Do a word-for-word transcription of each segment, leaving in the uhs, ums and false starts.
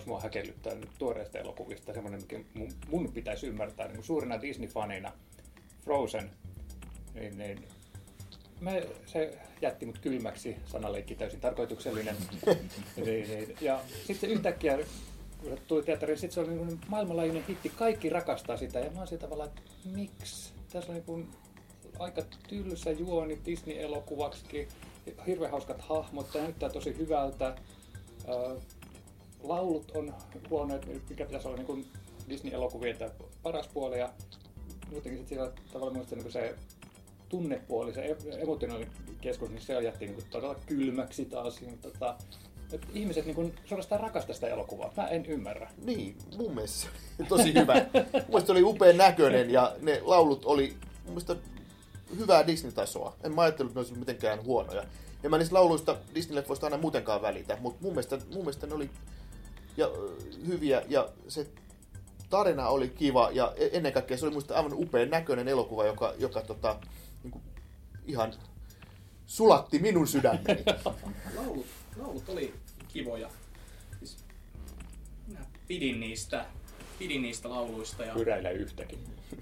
tapaus mua häkellyttää nyt tuoreista elokuvista, semmoinen, mikä mun, mun pitäisi ymmärtää niin suurina Disney-fanina, Frozen, niin, niin me, se jätti mut kylmäksi, sanaleikki täysin tarkoituksellinen. niin, niin, ja sitten yhtäkkiä, kun se tuli teatteriin, sitten se oli niin maailmanlaajuinen hitti, kaikki rakastaa sitä, ja mä oon siitä tavallaan, että miksi? Tässä on niin kuin aika tylsä juoni Disney-elokuvaksikin, hirveän hauskat hahmot, tämä näyttää tosi hyvältä. Laulut on huoneet, mikä pitäisi olla niin kuin Disney-elokuvien paras puoli, ja muutenkin sit sillä tavalla muistan niin se tunnepuoli, se emotionaalinen keskus, niin se jätti niin kuin todella kylmäksi taas. Niin, tota, että ihmiset niin kuin suorastaan rakastaa sitä elokuvaa. Mä en ymmärrä. Niin, mun mielestä tosi hyvä. Mun mielestä oli upean näköinen ja ne laulut oli mun mielestä hyvää Disney-tasoa. En mä ajatellut, että ne olisi mitenkään huonoja. En mä niistä lauluista Disney-leffoista aina muutenkaan välitä, mutta mun mielestä, mun mielestä ne oli ja, hyviä ja se tarina oli kiva ja ennen kaikkea se oli musta aivan upean näköinen elokuva, joka, joka tota, niin kuin ihan sulatti minun sydämeni. Laulut, laulut oli kivoja. Siis, minä pidin niistä, pidin niistä lauluista. Ja... Pyräillä yhtäkin.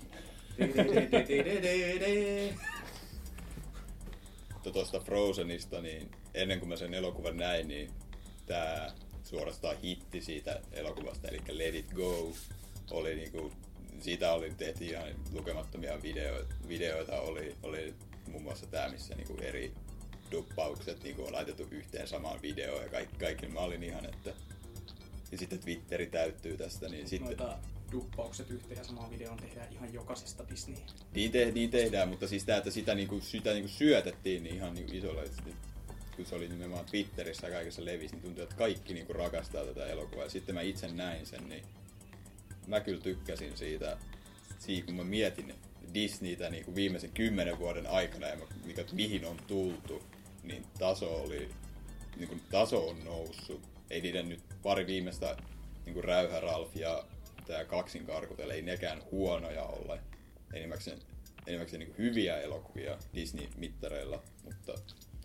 Tuosta Frozenista, niin ennen kuin mä sen elokuvan näin, niin tää suorastaan hitti siitä elokuvasta, eli Let It Go, oli niinku, siitä oli tehty ihan lukemattomia videoita, videoita oli, oli muun muassa tää, missä niinku eri duppaukset niinku on laitettu yhteen samaan videoon ja kaikki, kaikki mä olin ihan, että ja sitten Twitteri täyttyy tästä, niin sitten... Noita duppaukset yhteen ja samaan videoon tehdään ihan jokaisesta Disney. Niin, te, niin tehdään, mutta siis tää, että sitä, niinku, sitä niinku syötettiin niin ihan niinku isolla, että kun se oli nimenomaan Twitterissä ja kaikessa levisi, niin tuntui, että kaikki niinku rakastaa tätä elokuvaa. Ja sitten mä itse näin sen, niin mä kyllä tykkäsin siitä, siitä kun mä mietin Disneytä niinku viimeisen kymmenen vuoden aikana ja mikä, mihin on tultu, niin taso oli, niinku, taso on noussut. Ei niiden nyt pari viimeistä niinku Räyhä Ralf ja tää Kaksinkarkut, ei nekään huonoja ole. Enimmäkseen, enimmäkseen niinku hyviä elokuvia Disney-mittareilla, mutta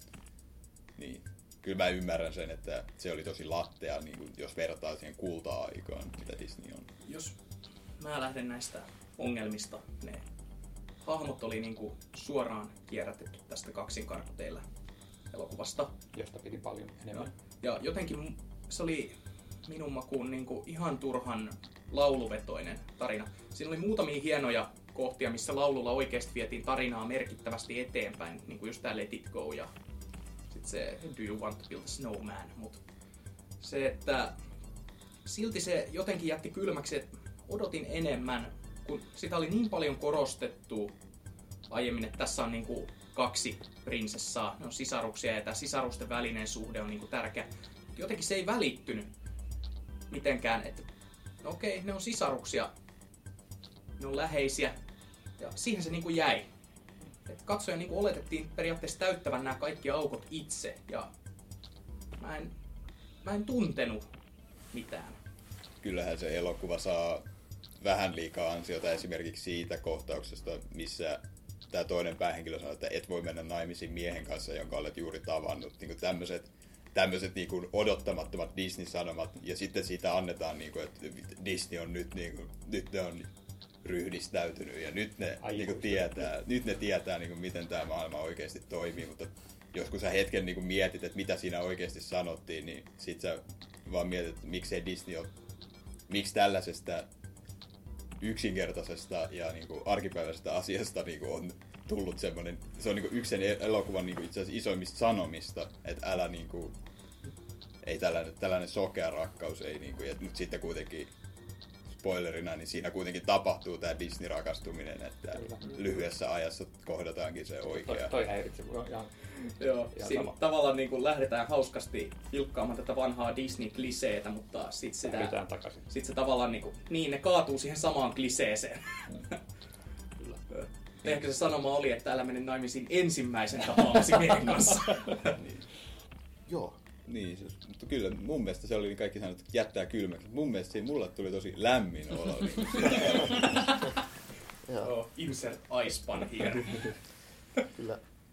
niin, kyllä mä ymmärrän sen, että se oli tosi lattea, niin kuin, jos vertaa siihen kulta-aikaan, mitä Disney on. Jos mä lähden näistä ongelmista, ne hahmot oli niinku suoraan kierrätetty tästä Kaksinkarkuteillä elokuvasta. Josta piti paljon enemmän. Ja, ja jotenkin se oli minun makuun niinku ihan turhan lauluvetoinen tarina. Siinä oli muutamia hienoja kohtia, missä laululla oikeasti vietiin tarinaa merkittävästi eteenpäin, niin kuin just tää Let It Go ja sitten se Do You Want to Build a Snowman. Mut se, että silti se jotenkin jätti kylmäksi, että odotin enemmän, kun sitä oli niin paljon korostettu aiemmin, että tässä on niinku kaksi prinsessaa, ne on sisaruksia ja tämä sisarusten välinen suhde on niinku tärkeä. Jotenkin se ei välittynyt mitenkään, että no okei, ne on sisaruksia, ne on läheisiä ja siihen se niinku jäi. Et katsoja niinku oletettiin periaatteessa täyttävän nämä kaikki aukot itse ja mä en, mä en tuntenut mitään. Kyllähän se elokuva saa vähän liikaa ansiota esimerkiksi siitä kohtauksesta, missä tämä toinen päähenkilö sanoo, että et voi mennä naimisiin miehen kanssa, jonka olet juuri tavannut. Niin tämmöiset tämmöiset niin kuin odottamattomat Disney-sanomat, ja sitten siitä annetaan, niin kuin, että Disney on nyt, niin kuin, nyt ne on ryhdistäytynyt, ja nyt ne, niin kuin, tietää, nyt ne tietää, niin kuin, miten tämä maailma oikeasti toimii, mutta joskus sä hetken niin kuin, mietit, että mitä siinä oikeasti sanottiin, niin sit sä vaan mietit, että miksei Disney on, miksi tällaisesta yksinkertaisesta ja niin kuin, arkipäiväisestä asiasta niin kuin, on tullut semmoinen, se on niinku yksi sen elokuvan niinku itse asiassa isoimmista sanomista, että älä niinku, ei tällainen, tällainen sokea rakkaus, ei niinku, ja nyt sitten kuitenkin spoilerina, niin siinä kuitenkin tapahtuu tämä Disney-rakastuminen, että kyllä, lyhyessä ajassa kohdataankin se oikea. Toi, toi häiritsi, ihan, joo, siinä tavallaan niin lähdetään hauskasti pilkkaamaan tätä vanhaa Disney-kliseetä, mutta sitten sitä, sit se tavallaan niin, kuin, niin ne kaatuu siihen samaan kliseeseen. Kyllä. Ehkä se sanoma oli, että älä mene naimisiin ensimmäisen tapaamasi miehen kanssa. Niin. Joo. Niin, mutta kyllä mun mielestä se oli kaikki sanottu, että jättää kylmäksi. Mun mielestä siinä mulle tuli tosi lämmin olo. Joo, insert ice pan here. Kyllä.